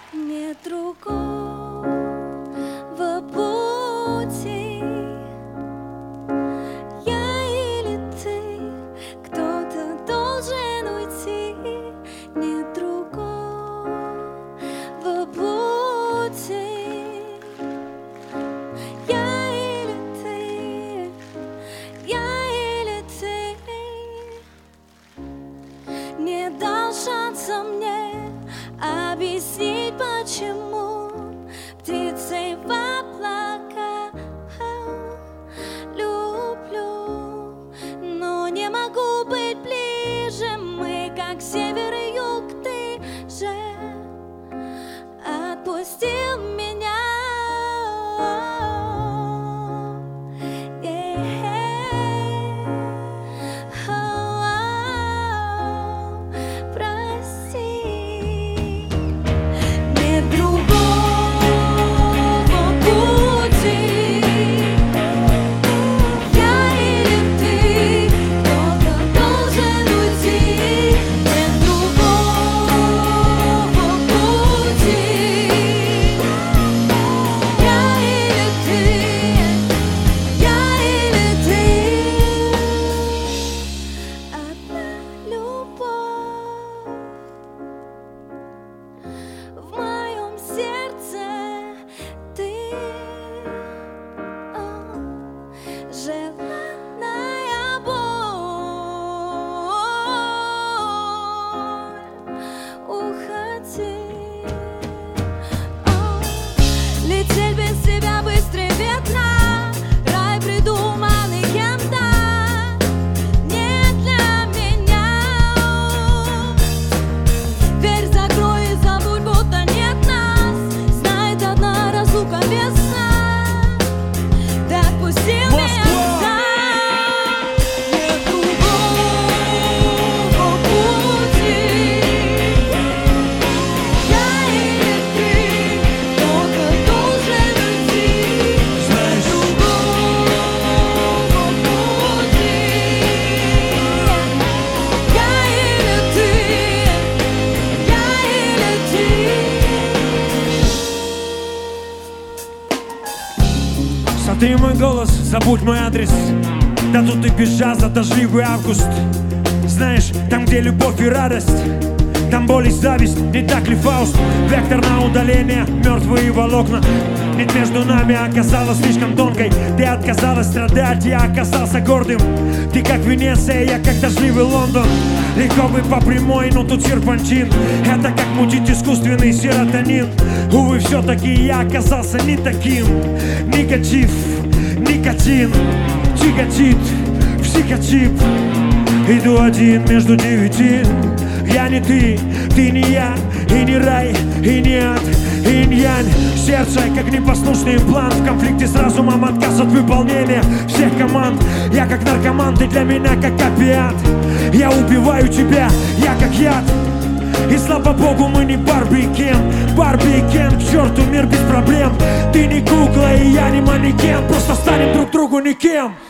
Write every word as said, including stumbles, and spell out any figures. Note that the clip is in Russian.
Нет другого пути. Я или ты, кто-то должен уйти. Нет другого пути. Я или ты, я или ты. Не дал шанса мне объяснить, почему птицей в облаках люблю, но не могу быть ближе. Мы как север и юг, ты же отпустил меня. Ты мой голос, забудь мой адрес. Да тут и без джаза дождливый август. Знаешь, там, где любовь и радость, там боль и зависть, не так ли, Фауст? Вектор на удаление, мертвые волокна. Ведь между нами оказалась слишком тонкой. Ты отказалась страдать, я оказался гордым. Ты как Венеция, я как дождливый Лондон. Легко бы по прямой, но тут серпантин. Это как мутить искусственный серотонин. Увы, все-таки я оказался не таким. Негатив, никотин, тяготит, психотип. Иду один между девяти. Я не ты, ты не я, и не рай, и не ад, инь-янь. Сердце, как непослушный имплант, в конфликте с разумом, отказ от выполнения всех команд. Я как наркоман, ты для меня как опиат. Я убиваю тебя, я как яд. И слава богу, мы не Барби и Кен. Барби и Кен, к черту мир без проблем. Ты не кукла, и я не манекен. Просто станем друг другу никем.